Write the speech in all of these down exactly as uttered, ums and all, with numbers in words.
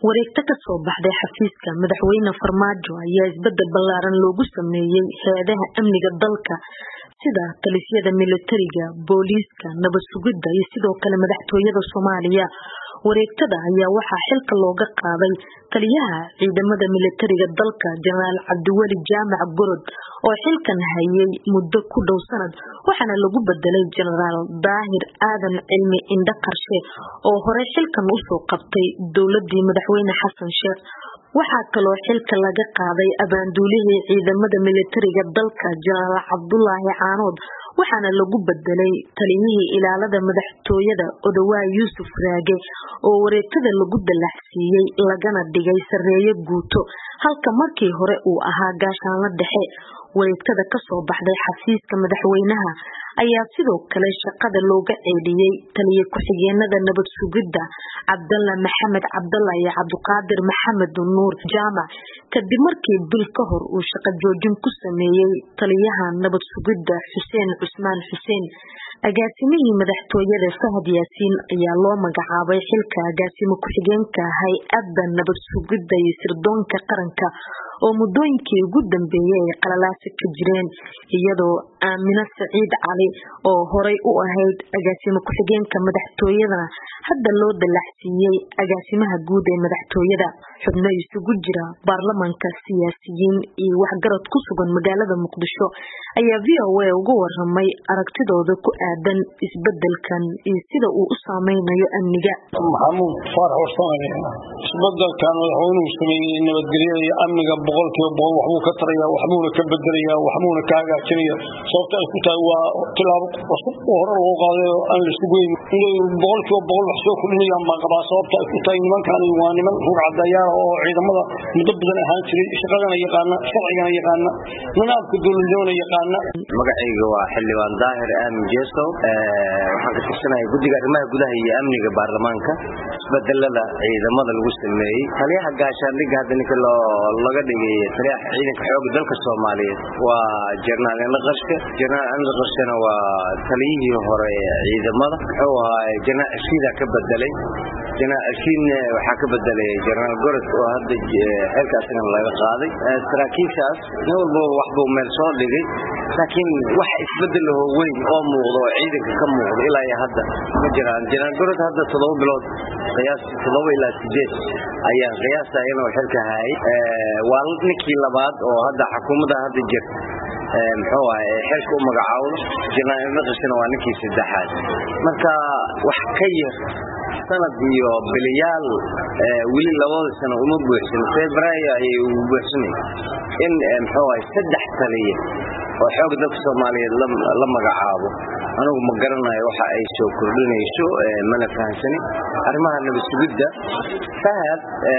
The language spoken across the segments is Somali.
wareegta ka soo baxday xafiiska madaxweyne Farmaajo ayaa isbedel ballaaran loogu sameeyay hay'adaha amniga dalka sida talisyada militariga, booliiska, nabad sugidda iyo sidoo kale madaxtooyada Soomaaliya. wareegtada ayaa waxaa xilka looga qaaday taliyaha ciidamada militariga dalka Generaal Cabdiweli Jaamac Gorod oo xilkan hayay muddo ku dhow sanad, waxaana lagu bedelay Generaal Daahir Aadan Cilmi Indha Qarshe oo hore xilkan u soo qabtay dowladii madaxweyne Xasan Sheekh. waxaa kaloo xilka laga qaaday abaanduulihii ciidamada militariga dalka Generaal Cabdullaahi Caanood, waxaana lagu bedelay taliyihii ilaalada madaxtooyada Odawaay Yuusuf Raage oo wareegtada lagu dalaxsiiyay lagana dhigay sareeyo guuto, halka markii hore uu ahaa gaashaanle dhexe. wareegtada ka soo baxday xafiiska madaxweynaha ayaa sidoo kale shaqada looga ceeliyay taliye ku-xigeenada nabad sugidda Cabdalla Maxamed Cabdalla iyo Cabdiqaadir Maxamed Nuur Jaamac kadib markii bil ka hor uu shaqo joojin ku sameeyay taliyaha nabad sugidda Xuseen Cusmaan Xuseen. agaasimihii madaxtooyada Fahad Yaasiin ayaa loo magacaabay xilka agaasimo ku-xigeenka hay'adda nabad sugidda iyo sirdoonka qaranka oo muddooyinkii ugu dambeeyay ay qalalaasi ka jireen, iyadoo Aamina Saciid Cali oo horey u ahayd agaasimo ku-xigeenka madaxtooyada hadda loo dalaxsiiyay agaasimaha guud ee madaxtooyada. xubno isugu jira baarlamaanka, siyaasiyiin iyo waxgarad ku sugan magaalada Muqdisho ayaa V O A uga waramay aragtidooda ku aadan isbedelkan iyo sida uu u saameynayo amniga. Maxamuud Faarax Warsame isbedelkan madaxweynuhu sameeyay nabadgelyada iyo amniga boqolkiiba boqol waxbuu ka tarayaa, waxbuuna ka bedelayaa, waxbuuna ka hagaajinayaa. sababta ay ku tahay waa tilaabo cusub oo hore loo qaaday oo aan la sugeyn inay boqolkiiba boqol wax soo kordhinayaan baan qabaa. sababta ay ku tahay nimankani waa niman rugcadayaal oo ciidamada muddo badan ahaan jiray, shaqadana yaqaana, sharcigana yaqaana, nidaamka dowladnimada yaqaana. magacayga waa xildhibaan Daahir Aadan Jeeso, waxaan ka tirsanahay guddiga arrimaha gudaha iyo amniga baarlamaanka. isbedelada ciidamada lagu sameeyay taliyaha gaashaandhigga hadda ninka laga dhigay taliyaha ciidanka xoogga dalka Soomaaliyeed waa Generaal Indha Qarshe. Generaal Indha Qarshena waa taliyihii hore ee ciidamada, wuxuu ahaa Generaal Asiida ka bedelay. Generaal Asiidna waxaa ka bedelay Generaal Gorod oo hadda xilkaasina laga qaaday. saraakiishaas nin walba waxbuu meel soo dhigay, laakiin wax isbedel oo weyn oo muuqdo oo ciidanka ka muuqdo ilaa iyo hadda ma jiraan. Generaal Gorod hadda todoba bilood qiyaas todoba ilaa sideed ayaa qiyaasta inuu xilka hayay. waa ninkii labaad oo hadda xukuumadda hadda jirta muxuu ahaa xilka u magacaawdo. Generaal Indha Qarshena waa ninkii saddexaad. marka wax ka yar sanad iyo bilyaal wili labada sano uma buuxsan, Febraayo ayay u buuxsanay in muxuu ahaa saddex taliye oo xoogga dalka Soomaaliyeed la magacaabo. anigu ma garanayo waxa ay soo kordhinayso, mana fahamsani arrimaha nabad sugidda. Fahad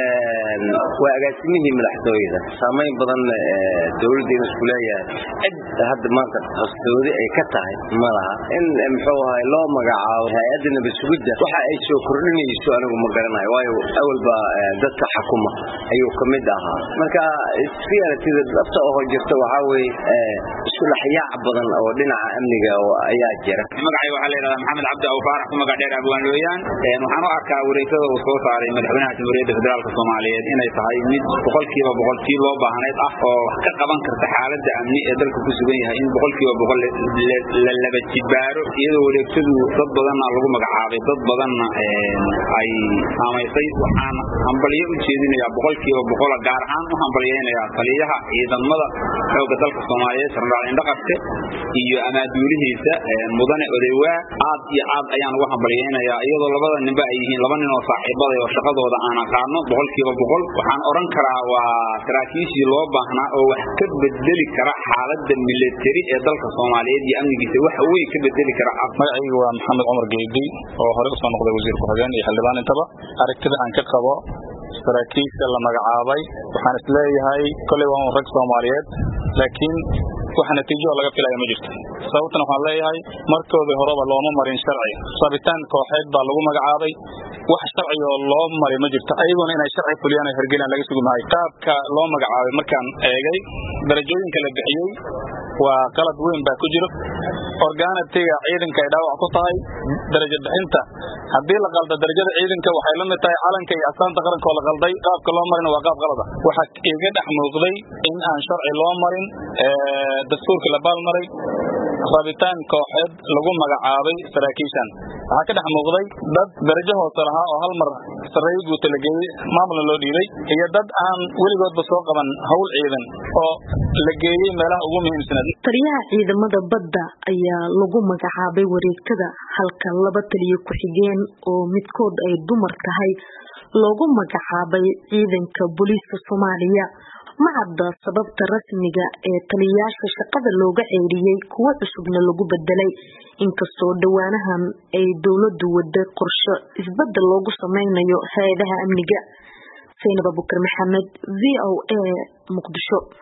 waa agaasimihii madaxtooyada, saameyn badan dowladda isku leeyahay. cid hadda maanta qastoodi ay ka tahay ma laha in muxuu ahaa loo magacaabo hay'adda nabad sugidda. waxa ay soo kordhinayso anigu ma garanayo, waayo awalba dadka xukuma ayuu ka mid ahaa. marka siyaasadda dhabta oo jirta waxa weeye isku laxyaac badan oo dhinaca amniga ayaa jira. magacayga waxaa la yiraahdaa Maxamed Cabdi Aw Faarax ku magac dheer Abwaan Looyaan. waxaan u arkaa wareegtada uu soo saaray madaxweynaha Jamhuuriyadda Federaalka Soomaaliyeed inay tahay mid boqolkiiba boqolkii loo baahnayd ah oo wax ka qaban karta xaaladda amni ee dalka ku sugan yahay in boqolkiiba boqol la laba jibaaro, iyadoo wareegtadu dad badanna lagu magacaabay, dad badanna ay saamaysay. waxaan hambaliyo u jeedinayaa boqolkiiba boqol, gaar ahaan u hambaliyeynayaa taliyaha ciidamada xoogga dalka Soomaaliyeed Generaal Indha Qarshe iyo amaaduulihiisa mudane Odawaay. aad iyo aad ayaan ugu hambaliyeynayaa, iyadoo labada ninba ay yihiin laba nin oo saaxiibada oo shaqadooda aan aqaano boqolkiiba boqol. waxaan oran karaa waa saraakiishii loo baahnaa oo wax ka bedeli kara xaaladda militari ee dalka Soomaaliyeed iyo amnigiisa wax weyn ka bedeli kara. magacaygu waa Maxamed Cumar Geedi oo hore u soo noqday wasiir ku-xigeen iyo xildhibaan intaba. aragtida aan ka qabo saraakiisha la magacaabay waxaan isleeyahay kolay waa rag Soomaaliyeed, laakiin wax natiijo laga filayo ma jirto. sababtana waxaan leeyahay markoodii horeba looma marin sharci, sabitaan kooxeed baa lagu magacaabay. wax sharci oo loo maray ma jirto, ayaguna inay sharci fuliyaan hergelaan laga sugi maayo. qaabka loo magacaabay markaan eegay darajooyinka la bixiyay waa qalad weyn baa ku jiro orgaanatiga ciidanka ay dhaawac ku tahay darajo bixinta haddii la qaldo darajada ciidanka waxay la mid tahay calanka iyo astaanta qaranka oo la qalday qaabka loo marina waa qaab qalad ah waxaa iga dhex muuqday in aan sharci loo marin dastuurka la baalmaray rabitaan kooxeed lagu magacaabay saraakiishan waxaa ka dhex muuqday dad darajo hoose lahaa oo hal mar sarreeyo guuta la geeyey maamulna loo dhiibay iyo dad aan weligoodba soo qaban hawl ciidan oo la geeyey meelaha ugu muhiimsanayd taliyaha ciidamada badda ayaa lagu magacaabay wareegtada halka laba taliye ku-xigeen oo midkood ay dumar tahay loogu magacaabay ciidanka booliiska Soomaaliya ma cadda sababta rasmiga ee taliyayaasha shaqada looga ceyriyay kuwa cusubna lagu bedelay inkastoo dhawaanahan ay dawladdu wada qorshe isbedel loogu sameynayo hay'adaha amniga. Zainab Abubakar Maxamed, V O A, Muqdisho.